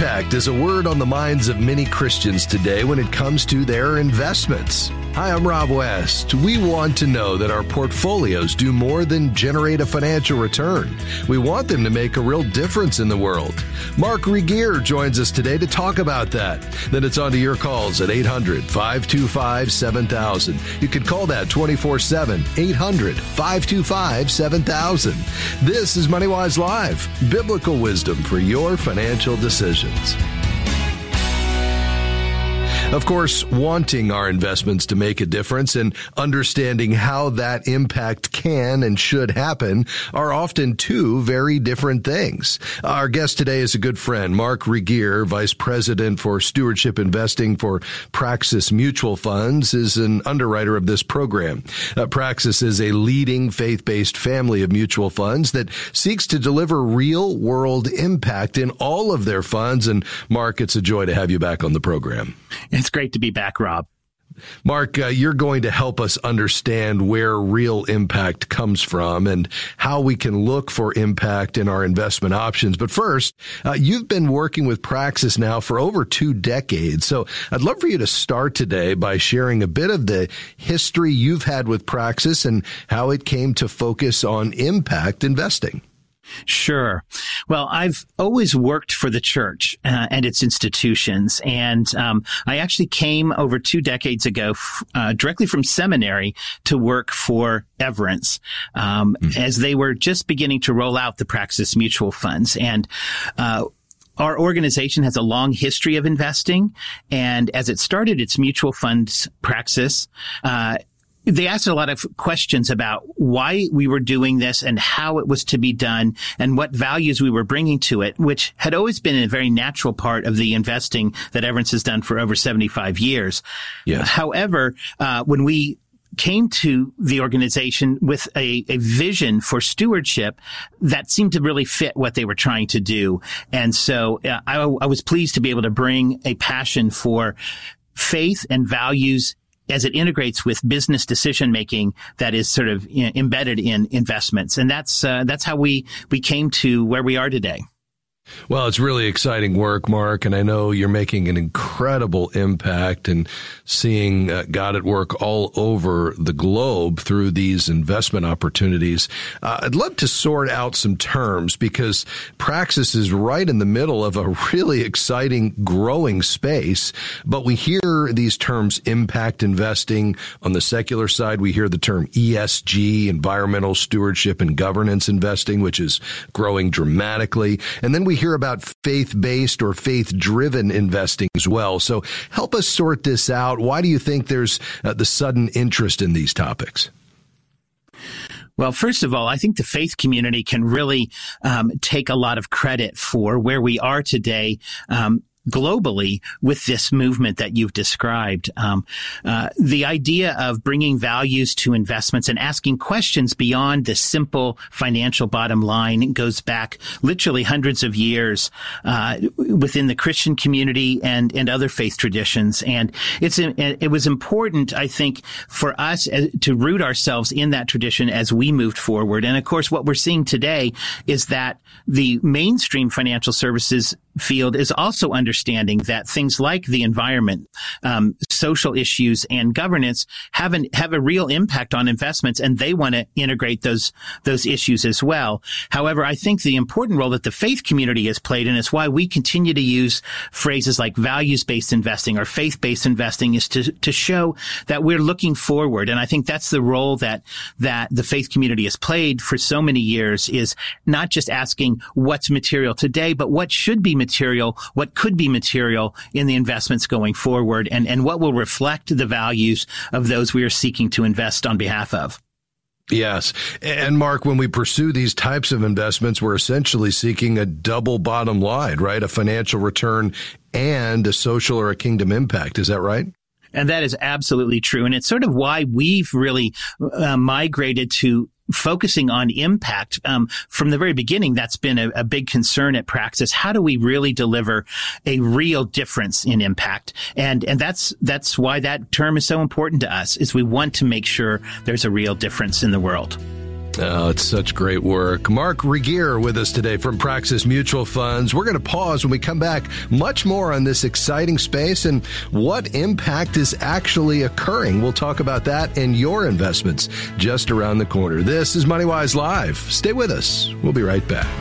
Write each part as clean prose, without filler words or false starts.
Impact is a word on the minds of many Christians today when it comes to their investments. Hi, I'm Rob West. We want to know that our portfolios do more than generate a financial return. We want them to make a real difference in the world. Mark Regier joins us today to talk about that. Then it's on to your calls at 800-525-7000. You can call that 24/7, 800-525-7000. This is MoneyWise Live, biblical wisdom for your financial decisions. Of course, wanting our investments to make a difference and understanding how that impact can and should happen are often two very different things. Our guest today is a good friend, Mark Regier, Vice President for Stewardship Investing for Praxis Mutual Funds, is an underwriter of this program. Praxis is a leading faith-based family of mutual funds that seeks to deliver real-world impact in all of their funds. And Mark, it's a joy to have you back on the program. It's great to be back, Rob. Mark, you're going to help us understand where real impact comes from and how we can look for impact in our investment options. But first, you've been working with Praxis now for over 2 decades. So I'd love for you to start today by sharing a bit of the history you've had with Praxis and how it came to focus on impact investing. Sure. Well, I've always worked for the church and its institutions. And I actually came over 2 decades ago directly from seminary to work for Everence as they were just beginning to roll out the Praxis Mutual Funds. And our organization has a long history of investing. And as it started its mutual funds Praxis, they asked a lot of questions about why we were doing this and how it was to be done and what values we were bringing to it, which had always been a very natural part of the investing that Everence has done for over 75 years. Yes. However, when we came to the organization with a vision for stewardship that seemed to really fit what they were trying to do. And so I was pleased to be able to bring a passion for faith and values as it integrates with business decision-making that is sort of embedded in investments. And that's how we came to where we are today. Well, it's really exciting work, Mark, and I know you're making an incredible impact and seeing God at work all over the globe through these investment opportunities. I'd love to sort out some terms because Praxis is right in the middle of a really exciting, growing space, but we hear these terms impact investing. On the secular side, we hear the term ESG, environmental stewardship and governance investing, which is growing dramatically. And then we hear about faith-based or faith-driven investing as well. So help us sort this out. Why do you think there's the sudden interest in these topics? Well, first of all, I think the faith community can really take a lot of credit for where we are today globally with this movement that you've described. The idea of bringing values to investments and asking questions beyond the simple financial bottom line goes back literally hundreds of years within the Christian community and other faith traditions. And it was important, I think, for us to root ourselves in that tradition as we moved forward. And of course, what we're seeing today is that the mainstream financial services field is also understanding that things like the environment, social issues, and governance have a real impact on investments, and they want to integrate those issues as well. However, I think the important role that the faith community has played, and it's why we continue to use phrases like values-based investing or faith-based investing, is to show that we're looking forward. And I think that's the role that the faith community has played for so many years, is not just asking what's material today, but what should be material, what could be material in the investments going forward, and what will reflect the values of those we are seeking to invest on behalf of. Yes. And Mark, when we pursue these types of investments, we're essentially seeking a double bottom line, right? A financial return and a social or a kingdom impact. Is that right? And that is absolutely true. And it's sort of why we've really migrated to focusing on impact. From the very beginning, that's been a big concern at Praxis. How do we really deliver a real difference in impact? And that's why that term is so important to us, is we want to make sure there's a real difference in the world. Oh, it's such great work. Mark Regier with us today from Praxis Mutual Funds. We're going to pause. When we come back, much more on this exciting space and what impact is actually occurring. We'll talk about that and your investments just around the corner. This is MoneyWise Live. Stay with us. We'll be right back.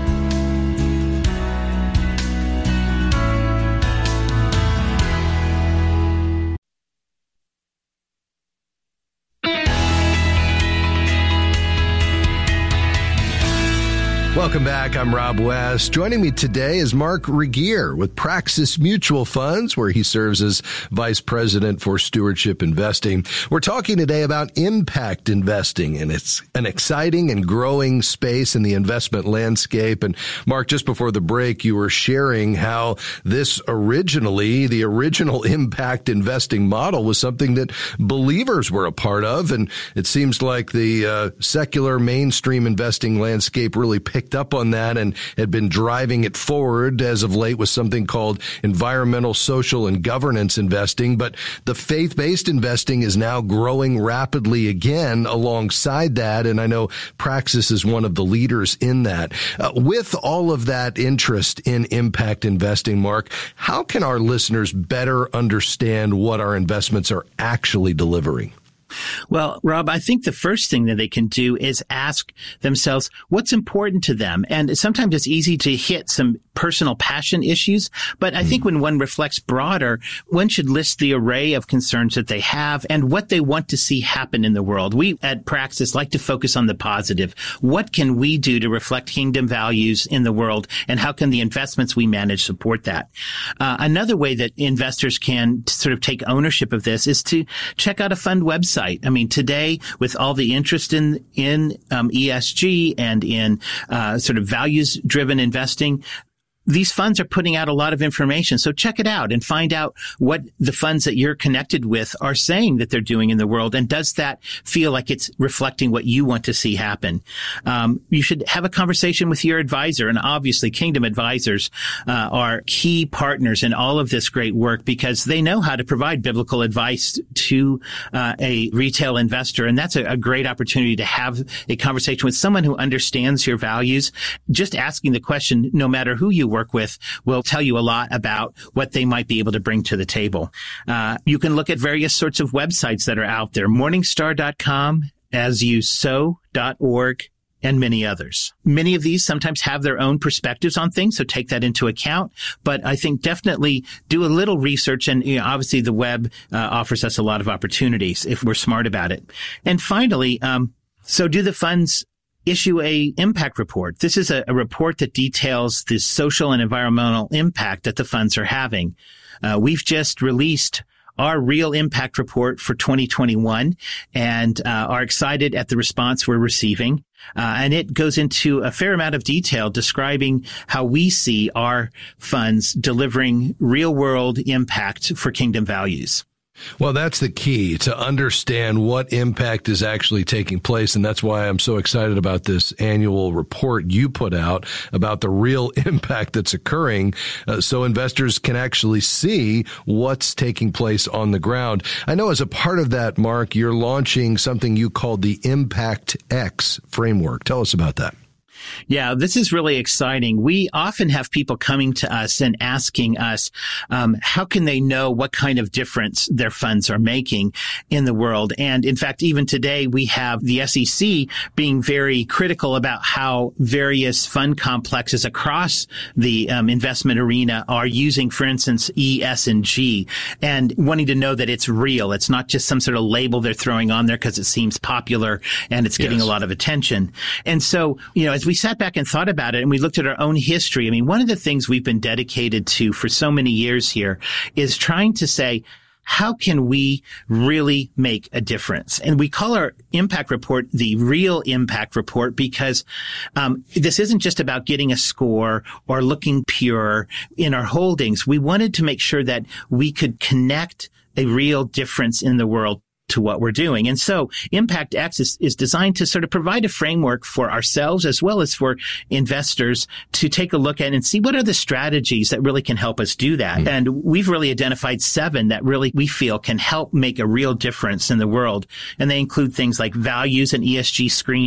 Welcome back. I'm Rob West. Joining me today is Mark Regier with Praxis Mutual Funds, where he serves as Vice President for Stewardship Investing. We're talking today about impact investing, and it's an exciting and growing space in the investment landscape. And Mark, just before the break, you were sharing how the original impact investing model was something that believers were a part of. And it seems like the secular mainstream investing landscape really picked up on that and had been driving it forward as of late with something called environmental, social, and governance investing. But the faith-based investing is now growing rapidly again alongside that. And I know Praxis is one of the leaders in that. With all of that interest in impact investing, Mark, how can our listeners better understand what our investments are actually delivering? Well, Rob, I think the first thing that they can do is ask themselves what's important to them. And sometimes it's easy to hit some personal passion issues, but I think when one reflects broader, one should list the array of concerns that they have and what they want to see happen in the world. We at Praxis like to focus on the positive. What can we do to reflect kingdom values in the world, and how can the investments we manage support that? Another way that investors can sort of take ownership of this is to check out a fund website. I mean, today, with all the interest in ESG and in sort of values-driven investing, these funds are putting out a lot of information. So check it out and find out what the funds that you're connected with are saying that they're doing in the world. And does that feel like it's reflecting what you want to see happen? You should have a conversation with your advisor. And obviously, Kingdom Advisors are key partners in all of this great work because they know how to provide biblical advice to a retail investor. And that's a great opportunity to have a conversation with someone who understands your values. Just asking the question, no matter who you work with, will tell you a lot about what they might be able to bring to the table. You can look at various sorts of websites that are out there, Morningstar.com, asyousow.org, and many others. Many of these sometimes have their own perspectives on things, so take that into account. But I think definitely do a little research, and obviously the web offers us a lot of opportunities if we're smart about it. And finally, so do the funds issue a impact report? This is a report that details the social and environmental impact that the funds are having. We've just released our real impact report for 2021 and are excited at the response we're receiving. And it goes into a fair amount of detail describing how we see our funds delivering real world impact for Kingdom values. Well, that's the key, to understand what impact is actually taking place. And that's why I'm so excited about this annual report you put out about the real impact that's occurring, so investors can actually see what's taking place on the ground. I know as a part of that, Mark, you're launching something you called the Impact X framework. Tell us about that. Yeah, this is really exciting. We often have people coming to us and asking us, how can they know what kind of difference their funds are making in the world? And in fact, even today, we have the SEC being very critical about how various fund complexes across the investment arena are using, for instance, E, S, and G, and wanting to know that it's real. It's not just some sort of label they're throwing on there because it seems popular and it's getting a lot of attention. And so, as we sat back and thought about it and we looked at our own history, I mean, one of the things we've been dedicated to for so many years here is trying to say, how can we really make a difference? And we call our impact report the real impact report because this isn't just about getting a score or looking pure in our holdings. We wanted to make sure that we could connect a real difference in the world to what we're doing. And so Impact X is designed to sort of provide a framework for ourselves as well as for investors to take a look at and see what are the strategies that really can help us do that. Mm-hmm. And we've really identified 7 that really we feel can help make a real difference in the world. And they include things like values and ESG screening,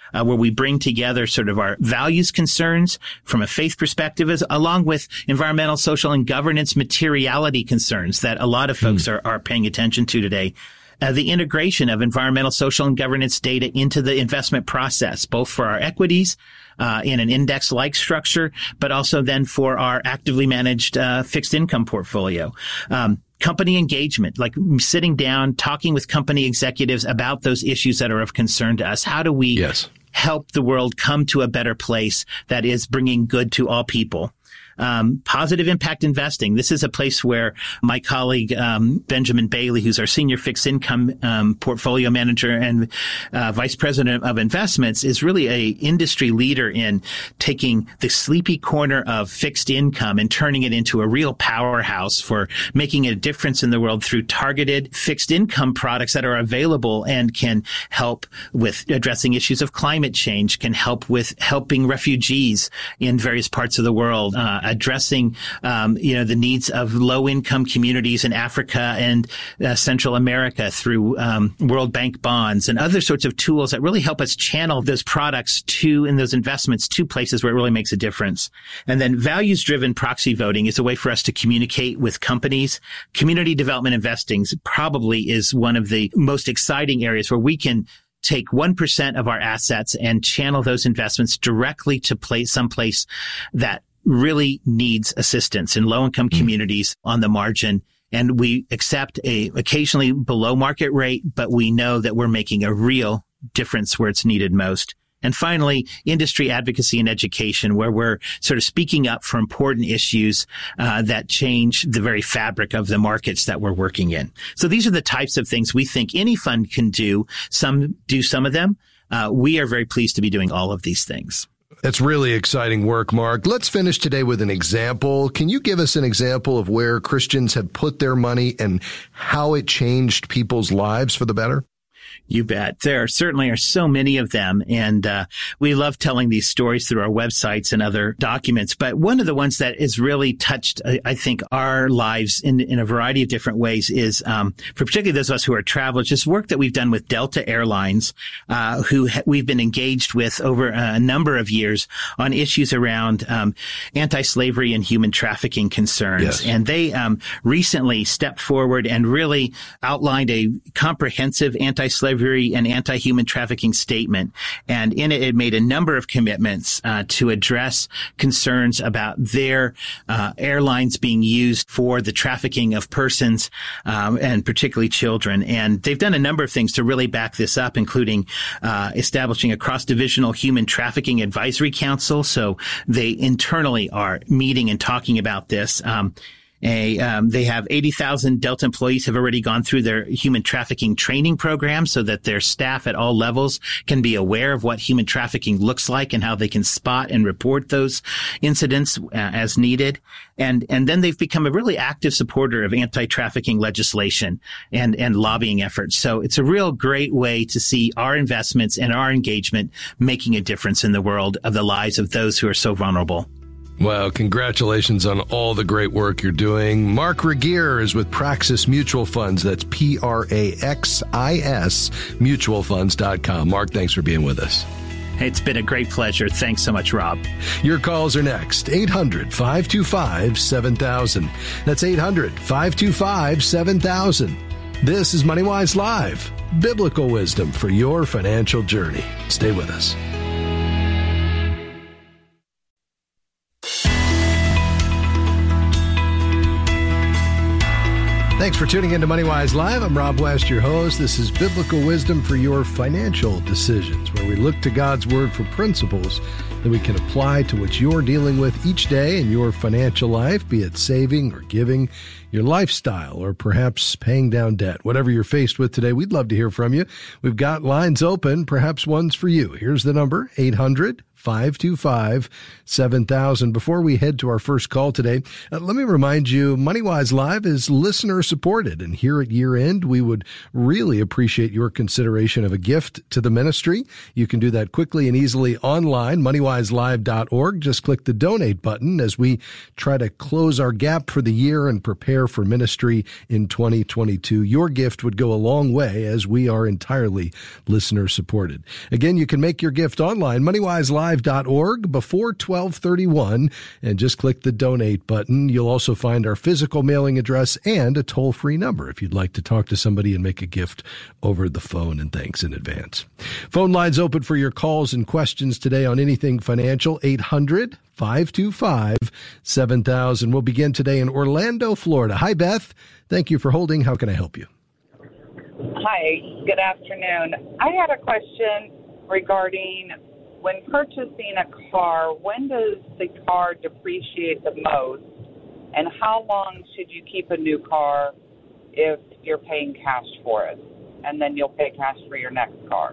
where we bring together sort of our values concerns from a faith perspective, along with environmental, social, and governance materiality concerns that a lot of folks are paying attention to today. The integration of environmental, social, and governance data into the investment process, both for our equities in an index-like structure, but also then for our actively managed fixed income portfolio. Company engagement, like sitting down, talking with company executives about those issues that are of concern to us. How do we help the world come to a better place that is bringing good to all people? Positive impact investing. This is a place where my colleague, Benjamin Bailey, who's our senior fixed income, portfolio manager and, vice president of investments, is really a industry leader in taking the sleepy corner of fixed income and turning it into a real powerhouse for making a difference in the world through targeted fixed income products that are available and can help with addressing issues of climate change, can help with helping refugees in various parts of the world, addressing, the needs of low-income communities in Africa and Central America through World Bank bonds and other sorts of tools that really help us channel those products and those investments to places where it really makes a difference. And then values-driven proxy voting is a way for us to communicate with companies. Community development investing probably is one of the most exciting areas where we can take 1% of our assets and channel those investments directly to someplace that really needs assistance in low-income communities on the margin. And we accept occasionally below market rate, but we know that we're making a real difference where it's needed most. And finally, industry advocacy and education, where we're sort of speaking up for important issues that change the very fabric of the markets that we're working in. So these are the types of things we think any fund can do. Some do some of them. We are very pleased to be doing all of these things. That's really exciting work, Mark. Let's finish today with an example. Can you give us an example of where Christians have put their money and how it changed people's lives for the better? You bet. There certainly are so many of them. And we love telling these stories through our websites and other documents. But one of the ones that has really touched, I think, our lives in a variety of different ways is, for particularly those of us who are travelers, just work that we've done with Delta Airlines, who we've been engaged with over a number of years on issues around anti-slavery and human trafficking concerns. Yes. And they recently stepped forward and really outlined a comprehensive anti-slavery and anti-human trafficking statement. And in it, it made a number of commitments to address concerns about their airlines being used for the trafficking of persons, and particularly children. And they've done a number of things to really back this up, including establishing a cross-divisional human trafficking advisory council. So they internally are meeting and talking about this. They have 80,000 Delta employees have already gone through their human trafficking training program so that their staff at all levels can be aware of what human trafficking looks like and how they can spot and report those incidents as needed. And then they've become a really active supporter of anti-trafficking legislation and lobbying efforts. So it's a real great way to see our investments and our engagement making a difference in the world of the lives of those who are so vulnerable. Well, congratulations on all the great work you're doing. Mark Regier is with Praxis Mutual Funds. That's Praxis mutualfunds.com. Mark, thanks for being with us. It's been a great pleasure. Thanks so much, Rob. Your calls are next. 800-525-7000. That's 800-525-7000. This is MoneyWise Live, biblical wisdom for your financial journey. Stay with us. Thanks for tuning in to MoneyWise Live. I'm Rob West, your host. This is biblical wisdom for your financial decisions, where we look to God's Word for principles that we can apply to what you're dealing with each day in your financial life, be it saving or giving, your lifestyle, or perhaps paying down debt. Whatever you're faced with today, we'd love to hear from you. We've got lines open, perhaps one's for you. Here's the number, 800 800-525-7000. Before we head to our first call today, let me remind you, MoneyWise Live is listener supported. And here at year end, we would really appreciate your consideration of a gift to the ministry. You can do that quickly and easily online, moneywiselive.org. Just click the donate button as we try to close our gap for the year and prepare for ministry in 2022. Your gift would go a long way as we are entirely listener supported. Again, you can make your gift online, moneywiselive.org before 12/31 and just click the donate button. You'll also find our physical mailing address and a toll-free number if you'd like to talk to somebody and make a gift over the phone, and thanks in advance. Phone lines open for your calls and questions today on anything financial, 800-525-7000. We'll begin today in Orlando, Florida. Hi, Beth. Thank you for holding. How can I help you? Hi, good afternoon. I had a question regarding when purchasing a car, when does the car depreciate the most, and how long should you keep a new car if you're paying cash for it, and then you'll pay cash for your next car?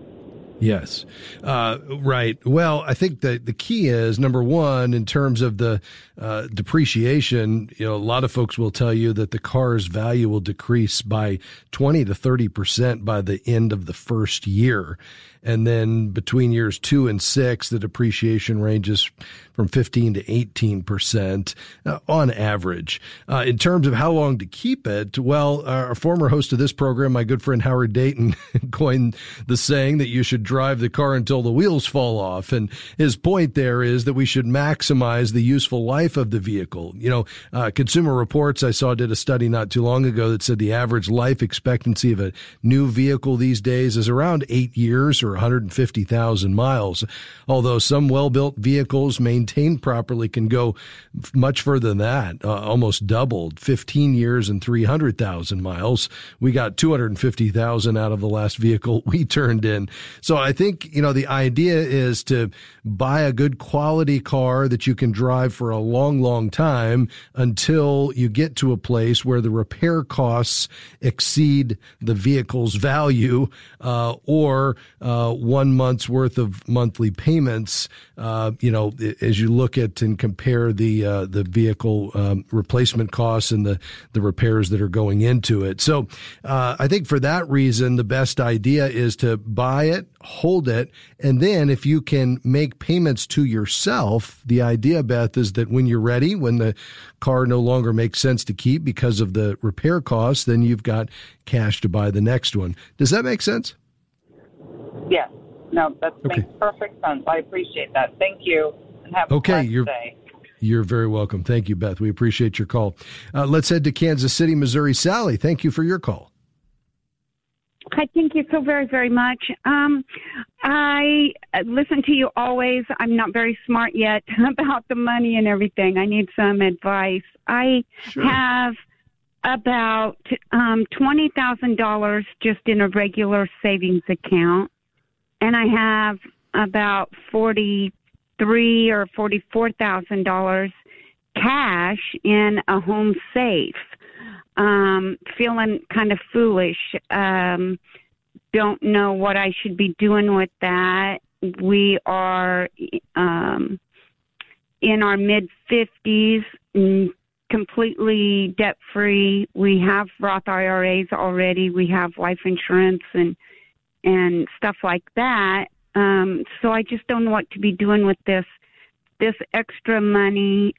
Yes. Right. Well, I think that the key is, number one, in terms of the depreciation, a lot of folks will tell you that the car's value will decrease by 20 to 30% by the end of the first year. And then between years 2 and 6, the depreciation ranges from 15 to 18% on average. In terms of how long to keep it, well, our former host of this program, my good friend Howard Dayton, coined the saying that you should drive the car until the wheels fall off. And his point there is that we should maximize the useful life of the vehicle. Consumer Reports, I saw, did a study not too long ago that said the average life expectancy of a new vehicle these days is around 8 years or 150,000 miles. Although some well-built vehicles maintained properly can go much further than that, almost doubled, 15 years and 300,000 miles. We got 250,000 out of the last vehicle we turned in. So I think, the idea is to buy a good quality car that you can drive for a long, long time until you get to a place where the repair costs exceed the vehicle's value, or 1 month's worth of monthly payments, as you look at and compare the vehicle replacement costs and the repairs that are going into it. So I think for that reason, the best idea is to buy it, hold it, and then if you can make payments to yourself, the idea, Beth, is that when you're ready, when the car no longer makes sense to keep because of the repair costs, then you've got cash to buy the next one. Does that make sense? Yes. No, that makes perfect sense. I appreciate that. Thank you, and have a blessed day. You're very welcome. Thank you, Beth. We appreciate your call. Let's head to Kansas City, Missouri. Sally, thank you for your call. Hi, thank you so very, very much. I listen to you always. I'm not very smart yet about the money and everything. I need some advice. I have about $20,000 just in a regular savings account, and I have about $43,000 or $44,000 cash in a home safe. Feeling kind of foolish. Don't know what I should be doing with that. We are in our mid-50s, completely debt-free. We have Roth IRAs already. We have life insurance and stuff like that. So I just don't know what to be doing with this extra money.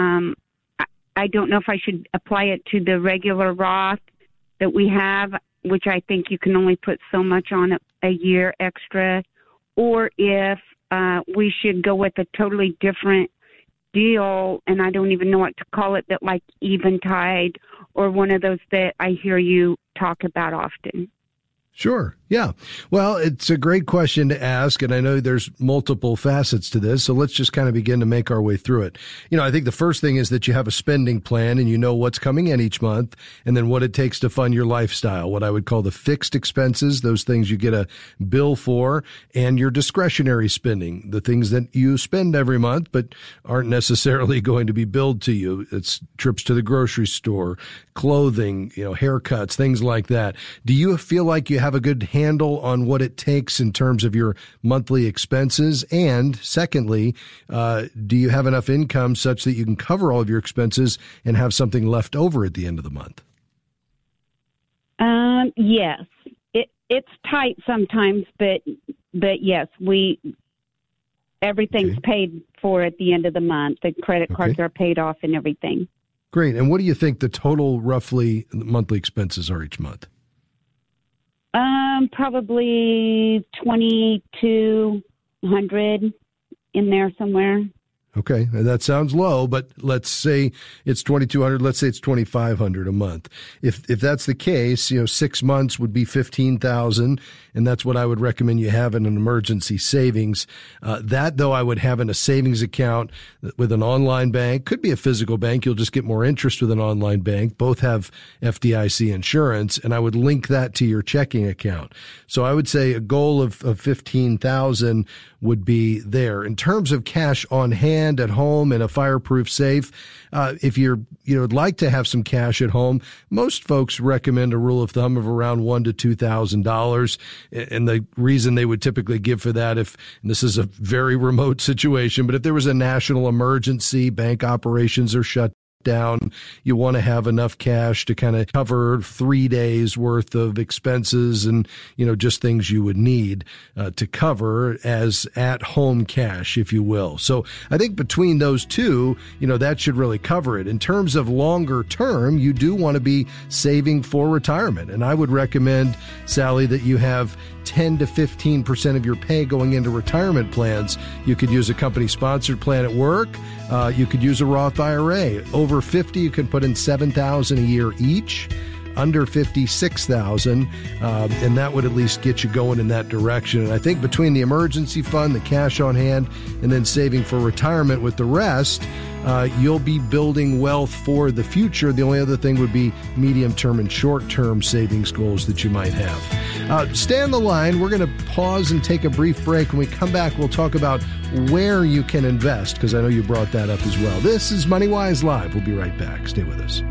I don't know if I should apply it to the regular Roth that we have, which I think you can only put so much on a year extra, or if we should go with a totally different deal, and I don't even know what to call it, that like Eventide or one of those that I hear you talk about often. Sure. Yeah. Well, it's a great question to ask, and I know there's multiple facets to this, so let's just kind of begin to make our way through it. I think the first thing is that you have a spending plan and you know what's coming in each month, and then what it takes to fund your lifestyle, what I would call the fixed expenses, those things you get a bill for, and your discretionary spending, the things that you spend every month but aren't necessarily going to be billed to you. It's trips to the grocery store, clothing, haircuts, things like that. Do you feel like you have a good handle on what it takes in terms of your monthly expenses? And secondly, do you have enough income such that you can cover all of your expenses and have something left over at the end of the month? Yes, it's tight sometimes, but yes, everything's paid for at the end of the month. The credit cards are paid off and everything. Great. And what do you think the total roughly monthly expenses are each month? Probably 2,200 in there somewhere. Okay, that sounds low, but let's say it's 2,200. Let's say it's 2,500 a month. If that's the case, 6 months would be 15,000, and that's what I would recommend you have in an emergency savings. That though, I would have in a savings account with an online bank. Could be a physical bank. You'll just get more interest with an online bank. Both have FDIC insurance, and I would link that to your checking account. So I would say a goal of 15,000 would be there. In terms of cash on hand at home in a fireproof safe, if you'd like to have some cash at home, most folks recommend a rule of thumb of around $1,000 to $2,000. And the reason they would typically give for that, and this is a very remote situation, but if there was a national emergency, bank operations are shut down, you want to have enough cash to kind of cover 3 days worth of expenses and, just things you would need to cover as at-home cash, if you will. So I think between those two, that should really cover it. In terms of longer term, you do want to be saving for retirement. And I would recommend, Sally, that you have 10 to 15% of your pay going into retirement plans. You could use a company-sponsored plan at work. You could use a Roth IRA. Over 50, you could put in $7,000 a year each. Under 50, $6,000, and that would at least get you going in that direction. And I think between the emergency fund, the cash on hand, and then saving for retirement with the rest, you'll be building wealth for the future. The only other thing would be medium-term and short-term savings goals that you might have. Stay on the line. We're going to pause and take a brief break. When we come back, we'll talk about where you can invest, because I know you brought that up as well. This is MoneyWise Live. We'll be right back. Stay with us.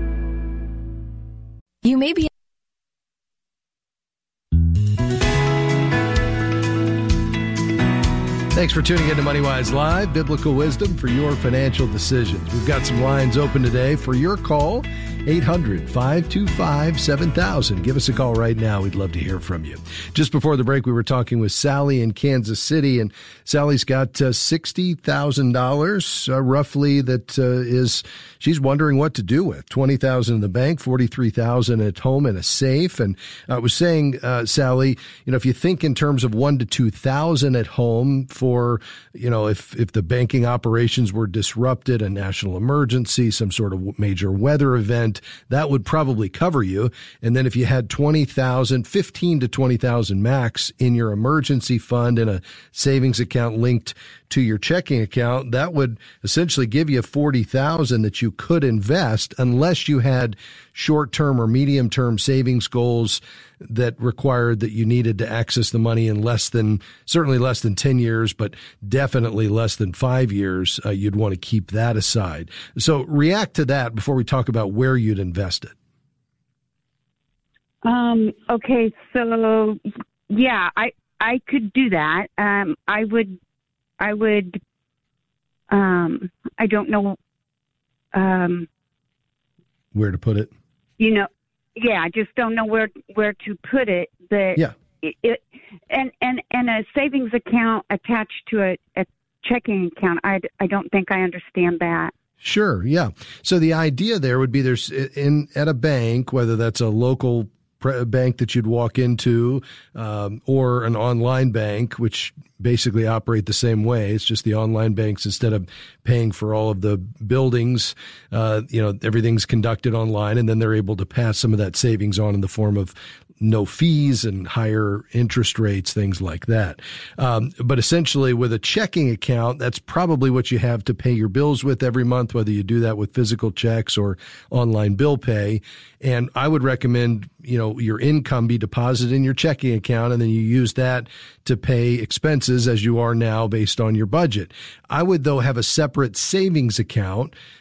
You may be. Thanks for tuning in to MoneyWise Live, biblical wisdom for your financial decisions. We've got some lines open today for your call, 800-525-7000. Give us a call right now. We'd love to hear from you. Just before the break, we were talking with Sally in Kansas City, and Sally's got $60,000 roughly that she's wondering what to do with. $20,000 in the bank, $43,000 at home in a safe. And I was saying, Sally, if you think in terms of $1,000 to $2,000 at home for, if the banking operations were disrupted, a national emergency, some sort of major weather event, that would probably cover you. And then if you had $20,000, $15,000 to $20,000 max in your emergency fund in a savings account linked to your checking account, that would essentially give you $40,000 that you could invest unless you had short-term or medium-term savings goals that required that you needed to access the money in certainly less than 10 years, but definitely less than 5 years. You'd want to keep that aside. So react to that before we talk about where you'd invest it. Okay. So yeah, I could do that. I would, I don't know, where to put it. Yeah, I just don't know where to put it. And a savings account attached to a checking account, I don't think I understand that. Sure, yeah. So the idea there would be at a bank, whether that's a local bank that you'd walk into, or an online bank, which basically operate the same way. It's just the online banks, instead of paying for all of the buildings, everything's conducted online, and then they're able to pass some of that savings on in the form of no fees and higher interest rates, things like that. But essentially with a checking account, that's probably what you have to pay your bills with every month, whether you do that with physical checks or online bill pay. And I would recommend, your income be deposited in your checking account, and then you use that to pay expenses as you are now based on your budget. I would, though, have a separate savings account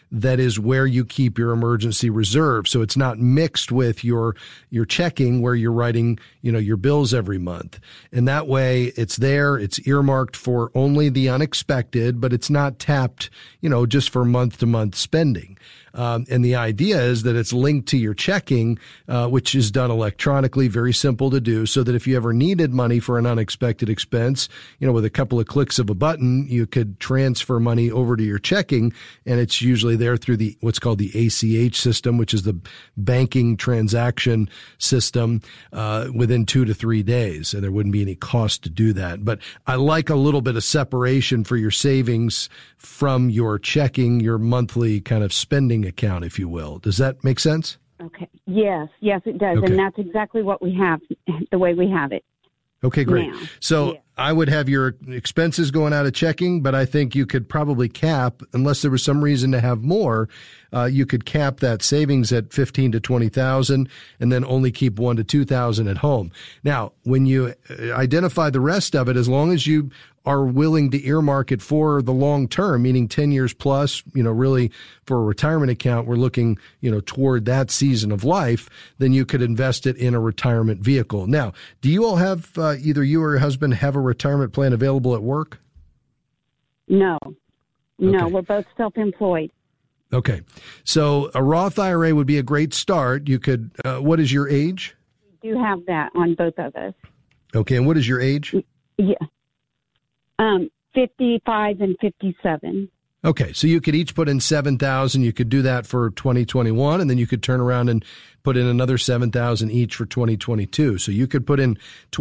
that is where you keep your emergency reserve. So it's not mixed with your checking where you're writing, your bills every month. And that way it's there, it's earmarked for only the unexpected, but it's not tapped, just for month to month spending. And the idea is that it's linked to your checking, which is done electronically, very simple to do, so that if you ever needed money for an unexpected expense, with a couple of clicks of a button, you could transfer money over to your checking, and it's usually there through what's called the ACH system, which is the banking transaction system, within 2 to 3 days, and there wouldn't be any cost to do that. But I like a little bit of separation for your savings from your checking, your monthly kind of spending account, if you will. Does that make sense? Okay. Yes, it does. Okay. And that's exactly what we have, the way we have it. Okay, great. Now. So Yeah. I would have your expenses going out of checking, but I think you could probably cap, unless there was some reason to have more, you could cap that savings at 15 to 20,000 and then only keep 1 to 2,000 at home. Now, when you identify the rest of it, as long as you are willing to earmark it for the long term, meaning 10 years plus, really for a retirement account, we're looking, toward that season of life, then you could invest it in a retirement vehicle. Now, do you all have, either you or your husband have a retirement plan available at work? No, Okay. we're both self-employed. Okay. So a Roth IRA would be a great start. You could, what is your age? We do have that on both of us. Okay. And what is your age? Yeah. 55 and 57. Okay. So you could each put in 7,000. You could do that for 2021, and then you could turn around and put in another 7,000 each for 2022. So you could put in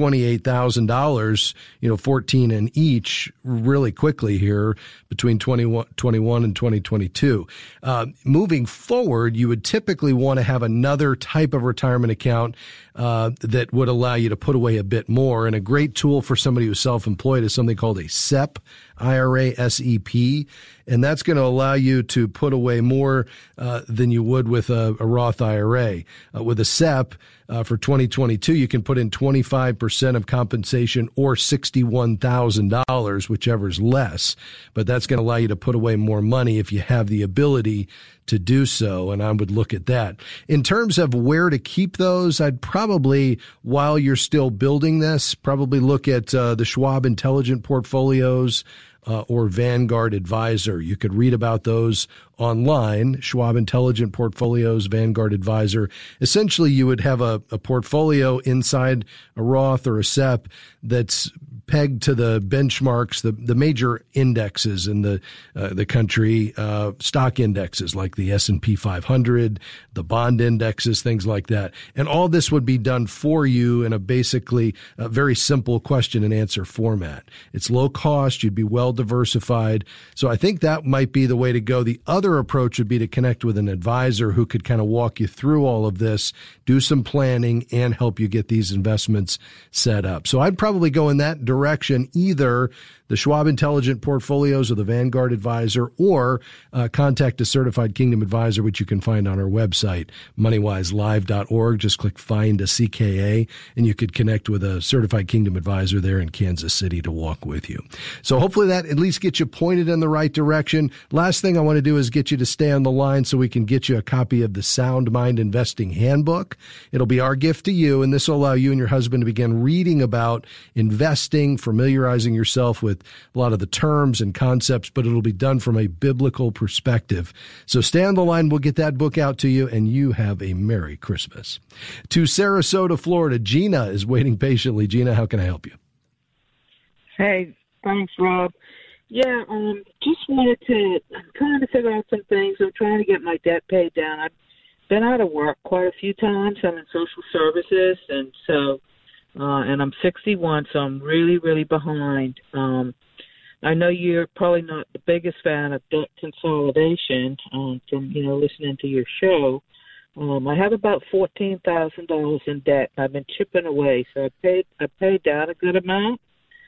$28,000, 14 in each really quickly here between 2021 and 2022. Moving forward, you would typically want to have another type of retirement account that would allow you to put away a bit more. And a great tool for somebody who's self-employed is something called a SEP, IRA, SEP. And that's going to allow you to put away more than you would with a Roth IRA. With a SEP, for 2022, you can put in 25% of compensation or $61,000, whichever's less. But that's going to allow you to put away more money if you have the ability to do so, and I would look at that. In terms of where to keep those, I'd probably, while you're still building this, probably look at the Schwab Intelligent Portfolios or Vanguard Advisor. You could read about those online, Schwab Intelligent Portfolios, Vanguard Advisor. Essentially, you would have a portfolio inside a Roth or a SEP that's pegged to the benchmarks, the major indexes in the country, stock indexes like the S&P 500, the bond indexes, things like that. And all this would be done for you in a basically a very simple question and answer format. It's low cost. You'd be well diversified. So I think that might be the way to go. The other approach would be to connect with an advisor who could kind of walk you through all of this, do some planning, and help you get these investments set up. So I'd probably go in that direction, either the Schwab Intelligent Portfolios or the Vanguard Advisor, or contact a certified Kingdom advisor, which you can find on our website, moneywiselive.org. Just click Find a CKA, and you could connect with a certified Kingdom advisor there in Kansas City to walk with you. So hopefully that at least gets you pointed in the right direction. Last thing I want to do is get you to stay on the line so we can get you a copy of the Sound Mind Investing Handbook. It'll be our gift to you, and this will allow you and your husband to begin reading about investing, familiarizing yourself with a lot of the terms and concepts, but it'll be done from a biblical perspective. So stay on the line. We'll get that book out to you, and you have a Merry Christmas. To Sarasota, Florida, Gina is waiting patiently. Gina, how can I help you? Hey, thanks, Rob. Yeah, just wanted to, I'm trying to figure out some things. I'm trying to get my debt paid down. I've been out of work quite a few times. I'm in social services, and so, and I'm 61, so I'm really, really behind. I know you're probably not the biggest fan of debt consolidation from, listening to your show. I have about $14,000 in debt. I've been chipping away, so I paid down a good amount.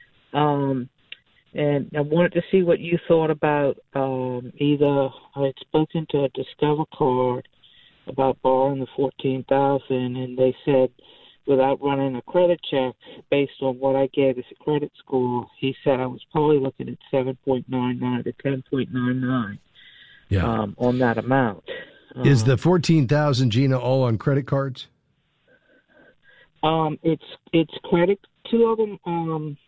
And I wanted to see what you thought about either I had spoken to a Discover card about borrowing the $14,000, and they said without running a credit check based on what I gave as a credit score, he said I was probably looking at 7.99 to 10.99. on that amount. Is the $14,000, Gina, all on credit cards? It's credit. 2 of them.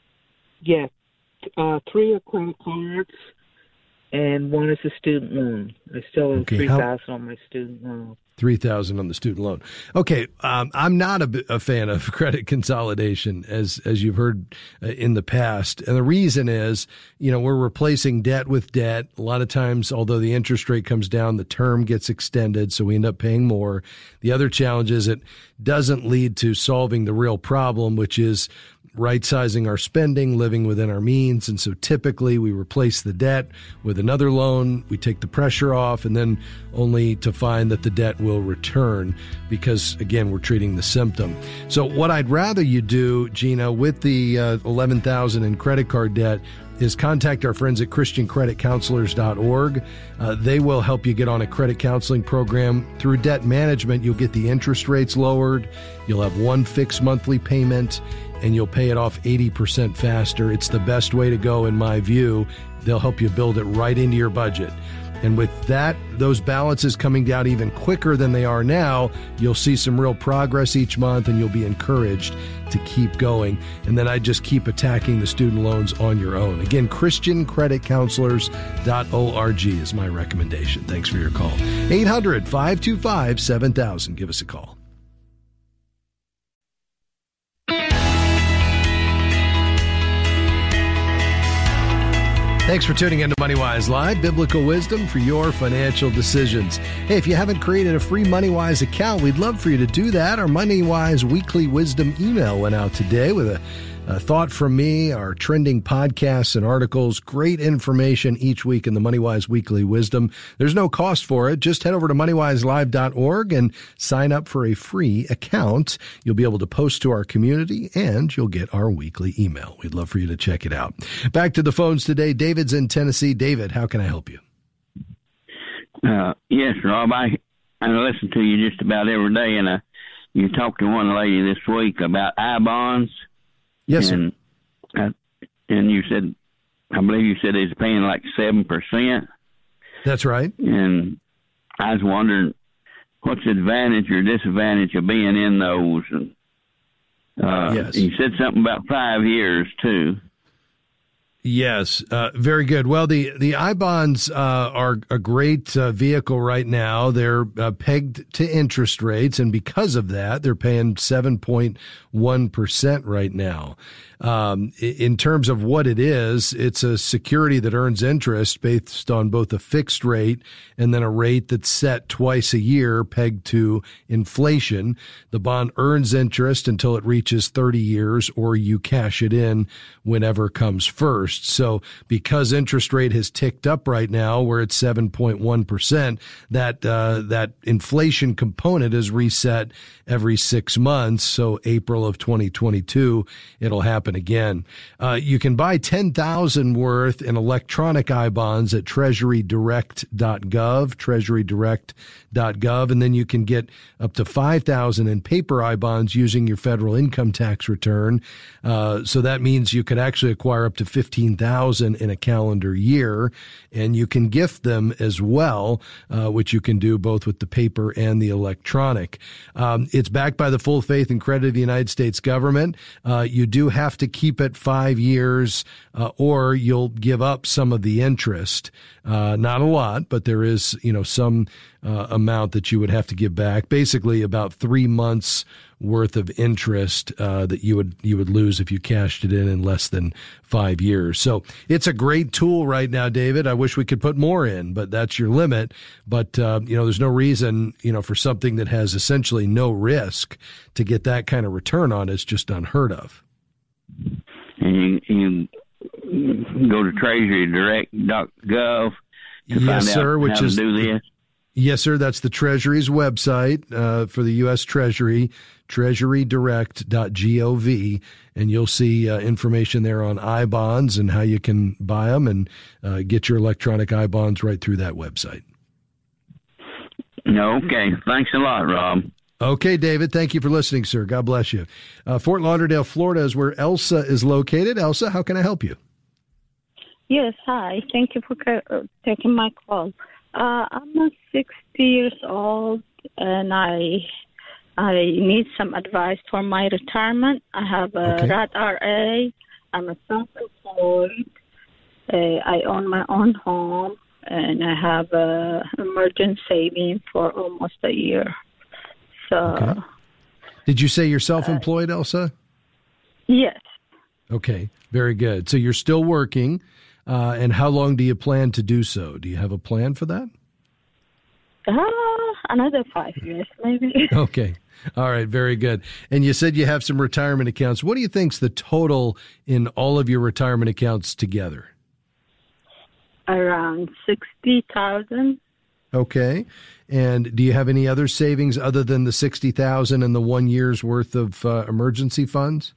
3 are credit cards, and 1 is a student loan. I still have $3,000 on my student loan. $3,000 on the student loan. Okay, I'm not a fan of credit consolidation, as you've heard in the past, and the reason is, we're replacing debt with debt. A lot of times, although the interest rate comes down, the term gets extended, so we end up paying more. The other challenge is it doesn't lead to solving the real problem, which is right-sizing our spending, living within our means. And so typically we replace the debt with another loan, we take the pressure off, and then only to find that the debt will return because, again, we're treating the symptom. So what I'd rather you do, Gina, with the $11,000 in credit card debt is contact our friends at ChristianCreditCounselors.org. They will help you get on a credit counseling program. Through debt management, you'll get the interest rates lowered. You'll have one fixed monthly payment, and you'll pay it off 80% faster. It's the best way to go, in my view. They'll help you build it right into your budget. And with that, those balances coming down even quicker than they are now, you'll see some real progress each month, and you'll be encouraged to keep going. And then I just keep attacking the student loans on your own. Again, ChristianCreditCounselors.org is my recommendation. Thanks for your call. 800-525-7000. Give us a call. Thanks for tuning into MoneyWise Live, biblical wisdom for your financial decisions. Hey, if you haven't created a free MoneyWise account, we'd love for you to do that. Our MoneyWise Weekly Wisdom email went out today with a thought from me, our trending podcasts and articles, great information each week in the MoneyWise Weekly Wisdom. There's no cost for it. Just head over to MoneyWiseLive.org and sign up for a free account. You'll be able to post to our community, and you'll get our weekly email. We'd love for you to check it out. Back to the phones today. David's in Tennessee. David, how can I help you? Yes, Rob. I listen to you just about every day, and you talked to one lady this week about I-bonds. Yes, sir. And you said, I believe you said it's paying like 7%. That's right. And I was wondering what's the advantage or disadvantage of being in those. And yes. You said something about 5 years too. Yes, very good. Well, the I-bonds are a great vehicle right now. They're pegged to interest rates, and because of that, they're paying 7.1% right now. In terms of what it is, it's a security that earns interest based on both a fixed rate and then a rate that's set twice a year pegged to inflation. The bond earns interest until it reaches 30 years, or you cash it in whenever comes first. So because interest rate has ticked up right now, we're at 7.1%, that inflation component is reset every 6 months. So April of 2022, it'll happen again. You can buy $10,000 worth in electronic I-bonds at treasurydirect.gov, and then you can get up to $5,000 in paper I-bonds using your federal income tax return. So that means you could actually acquire up to $15,000 in a calendar year, and you can gift them as well, which you can do both with the paper and the electronic. It's backed by the full faith and credit of the United States government. You do have to keep it 5 years, or you'll give up some of the interest. Not a lot, but there is, some amount that you would have to give back. Basically, about 3 months worth of interest that you would lose if you cashed it in less than 5 years. So it's a great tool right now, David. I wish we could put more in, but that's your limit. But there's no reason for something that has essentially no risk to get that kind of return on. It's just unheard of. And you go to treasurydirect.gov to find out how to do this. Yes, sir. That's the Treasury's website for the U.S. Treasury, treasurydirect.gov, and you'll see information there on I-bonds and how you can buy them and get your electronic I-bonds right through that website. Okay. Thanks a lot, Rob. Okay, David. Thank you for listening, sir. God bless you. Fort Lauderdale, Florida is where Elsa is located. Elsa, how can I help you? Yes, hi. Thank you for taking my call. I'm 60 years old, and I need some advice for my retirement. I have a Roth IRA. I'm a self-employed. I own my own home, and I have emergency savings for almost a year. So, did you say you're self-employed, Elsa? Yes. Okay, very good. So you're still working, and how long do you plan to do so? Do you have a plan for that? Another 5 years, maybe. Okay. All right, very good. And you said you have some retirement accounts. What do you think's the total in all of your retirement accounts together? Around 60,000. Okay. And do you have any other savings other than the 60,000 and the 1 year's worth of emergency funds?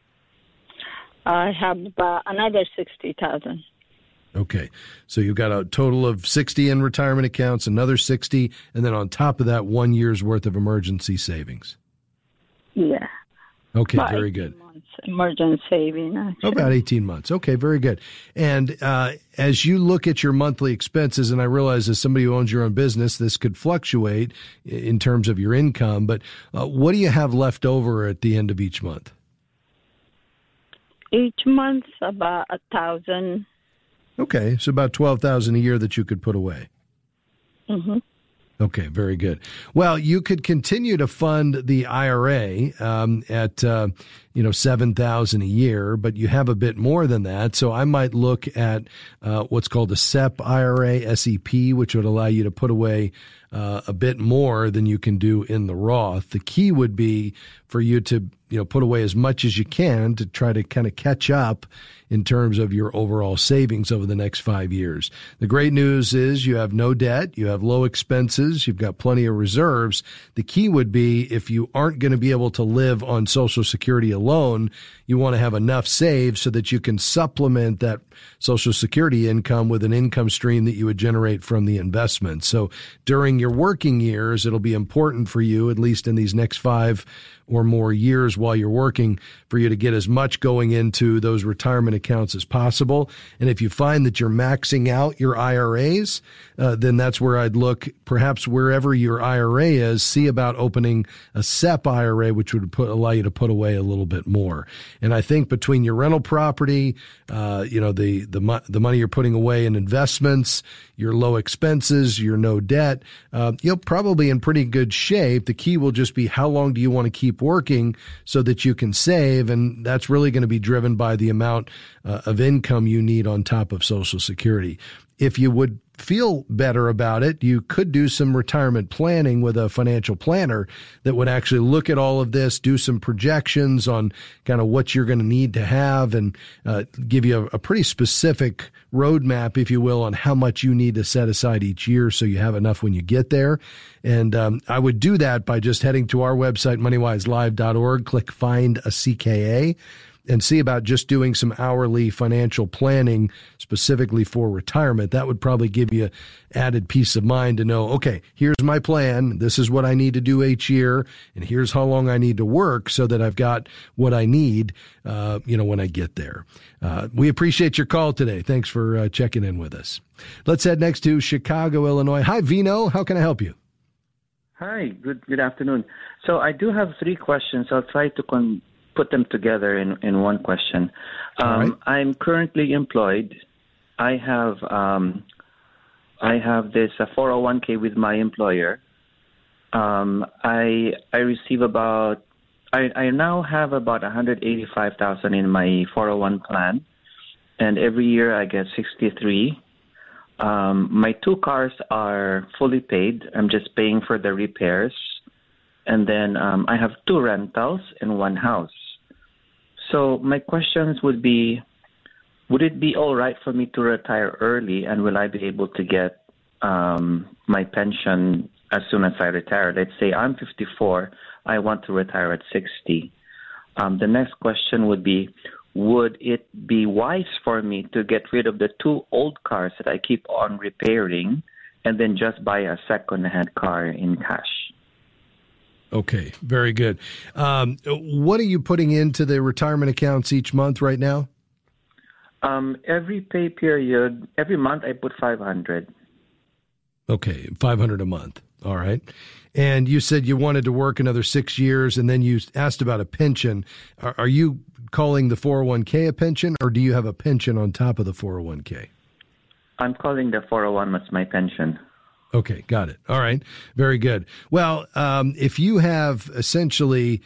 I have another 60,000. Okay. So you've got a total of 60 in retirement accounts, another 60, and then on top of that, 1 year's worth of emergency savings. Yeah. Okay, very good. Months, emergency saving. Actually. About 18 months. Okay, very good. And as you look at your monthly expenses, and I realize as somebody who owns your own business, this could fluctuate in terms of your income, but what do you have left over at the end of each month? Each month, about 1,000. Okay, so about $12,000 a year that you could put away. Mm-hmm. Okay, very good. Well, you could continue to fund the IRA at $7,000 a year, but you have a bit more than that. So I might look at what's called a SEP IRA, SEP, which would allow you to put away a bit more than you can do in the Roth. The key would be for you to put away as much as you can to try to kind of catch up in terms of your overall savings over the next 5 years. The great news is you have no debt, you have low expenses, you've got plenty of reserves. The key would be if you aren't going to be able to live on Social Security alone, you want to have enough saved so that you can supplement that Social Security income with an income stream that you would generate from the investment. So during your working years, it'll be important for you, at least in these next 5 or more years while you're working, for you to get as much going into those retirement accounts as possible. And if you find that you're maxing out your IRAs, then that's where I'd look, perhaps wherever your IRA is, see about opening a SEP IRA, which would allow you to put away a little bit more. And I think between your rental property, the money you're putting away in investments, your low expenses, your no debt, you're probably in pretty good shape. The key will just be how long do you want to keep working so that you can save, and that's really going to be driven by the amount of income you need on top of Social Security. If you would feel better about it, you could do some retirement planning with a financial planner that would actually look at all of this, do some projections on kind of what you're going to need to have, and give you a pretty specific roadmap, if you will, on how much you need to set aside each year so you have enough when you get there. And I would do that by just heading to our website, moneywiselive.org, click Find a CKA, and see about just doing some hourly financial planning specifically for retirement. That would probably give you added peace of mind to know, okay, here's my plan. This is what I need to do each year. And here's how long I need to work so that I've got what I need, when I get there. We appreciate your call today. Thanks for checking in with us. Let's head next to Chicago, Illinois. Hi, Vino. How can I help you? Hi, good afternoon. So I do have 3 questions. I'll try to put them together in one question. Right. I'm currently employed. I have this 401k with my employer. I receive I now have about $185,000 in my 401 plan, and every year I get $63. My 2 cars are fully paid. I'm just paying for the repairs. And then I have 2 rentals and 1 house. So my questions would be, would it be all right for me to retire early, and will I be able to get my pension as soon as I retire? Let's say I'm 54, I want to retire at 60. The next question would be, would it be wise for me to get rid of the 2 old cars that I keep on repairing and then just buy a second-hand car in cash? Okay, very good. What are you putting into the retirement accounts each month right now? Every pay period, every month I put $500. Okay, $500 a month. All right. And you said you wanted to work another 6 years, and then you asked about a pension. Are you calling the 401k a pension, or do you have a pension on top of the 401k? I'm calling the 401 as my pension. Okay, got it. All right, very good. Well, if you have essentially,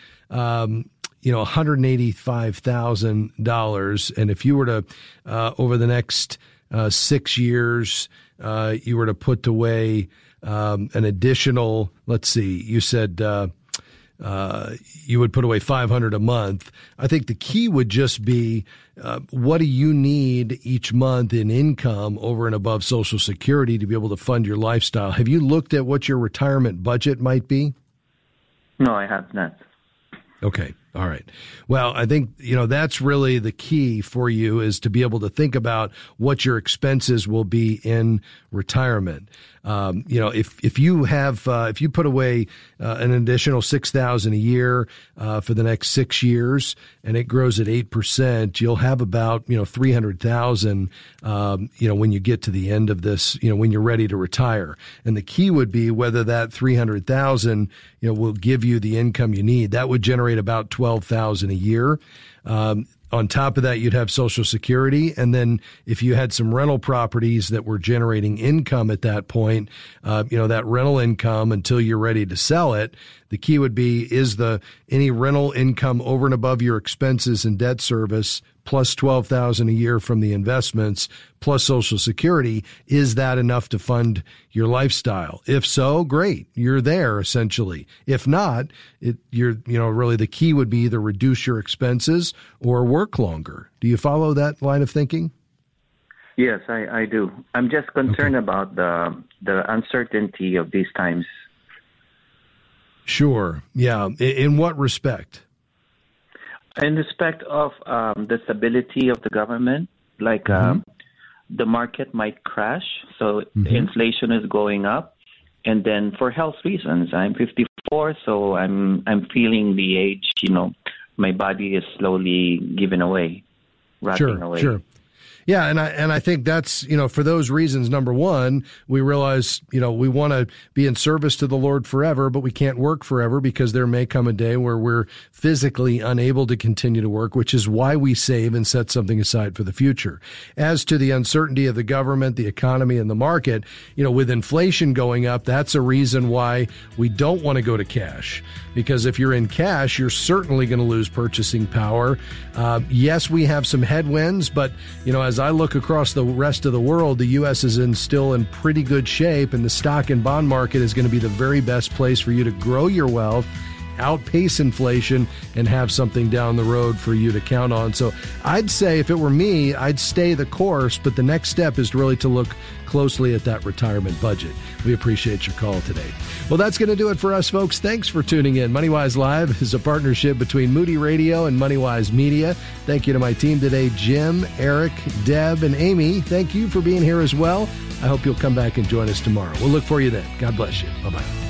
$185,000, and if you were to, over the next 6 years, you were to put away an additional, let's see, you said you would put away $500 a month. I think the key would just be, what do you need each month in income over and above Social Security to be able to fund your lifestyle? Have you looked at what your retirement budget might be? No, I have not. Okay. All right. Well, I think, that's really the key for you, is to be able to think about what your expenses will be in retirement. If you have, if you put away an additional $6,000 a year for the next 6 years, and it grows at 8%, you'll have about, $300,000, when you get to the end of this, when you're ready to retire. And the key would be whether that $300,000, will give you the income you need. That would generate about $12,000 a year. On top of that, you'd have Social Security. And then if you had some rental properties that were generating income at that point, that rental income until you're ready to sell it, the key would be, is any rental income over and above your expenses and debt service plus $12,000 a year from the investments plus Social Security, is that enough to fund your lifestyle? If so, great. You're there essentially. If not, really the key would be either reduce your expenses or work longer. Do you follow that line of thinking? Yes, I do. I'm just concerned about the uncertainty of these times. Sure. Yeah. In what respect? In respect of the stability of the government, like the market might crash, so inflation is going up, and then for health reasons, I'm 54, so I'm feeling the age. My body is slowly giving away, rotting away. Sure. Yeah, and I think that's, for those reasons, number one, we realize, we want to be in service to the Lord forever, but we can't work forever because there may come a day where we're physically unable to continue to work, which is why we save and set something aside for the future. As to the uncertainty of the government, the economy, and the market, with inflation going up, that's a reason why we don't want to go to cash. Because if you're in cash, you're certainly going to lose purchasing power. Yes, we have some headwinds, but, as I look across the rest of the world, the U.S. is still in pretty good shape, and the stock and bond market is going to be the very best place for you to grow your wealth, outpace inflation, and have something down the road for you to count on. So I'd say if it were me, I'd stay the course, but the next step is really to look closely at that retirement budget. We appreciate your call today. Well, that's going to do it for us, folks. Thanks for tuning in. MoneyWise Live is a partnership between Moody Radio and MoneyWise Media. Thank you to my team today, Jim, Eric, Deb, and Amy. Thank you for being here as well. I hope you'll come back and join us tomorrow. We'll look for you then. God bless you. Bye-bye.